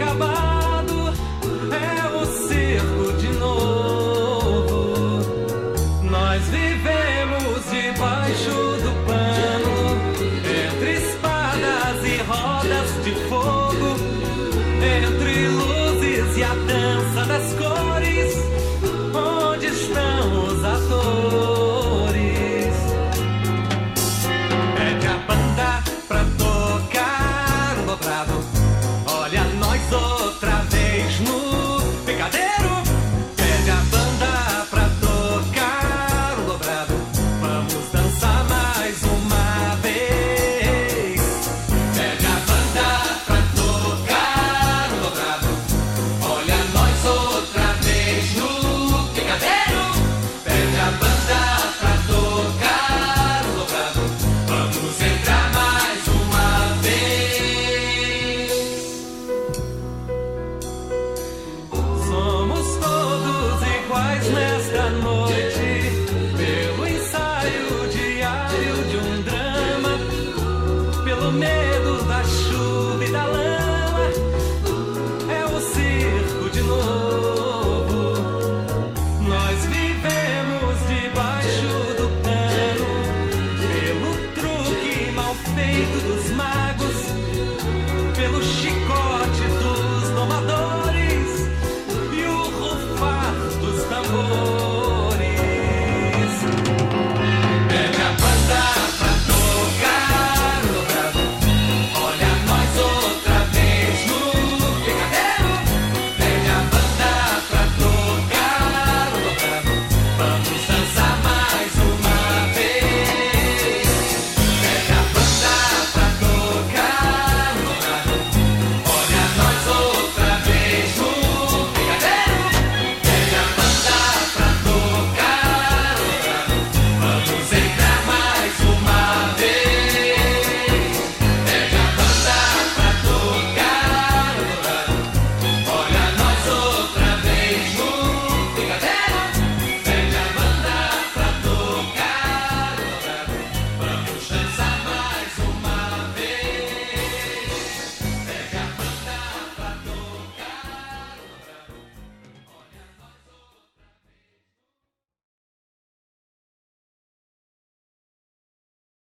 acabado, é o circo de novo. Nós vivemos debaixo do pano, entre espadas e rodas de fogo, entre luzes e a dança das cores. Onde estão os atores? Pede a banda pra tocar um dobrado. Olha nós outra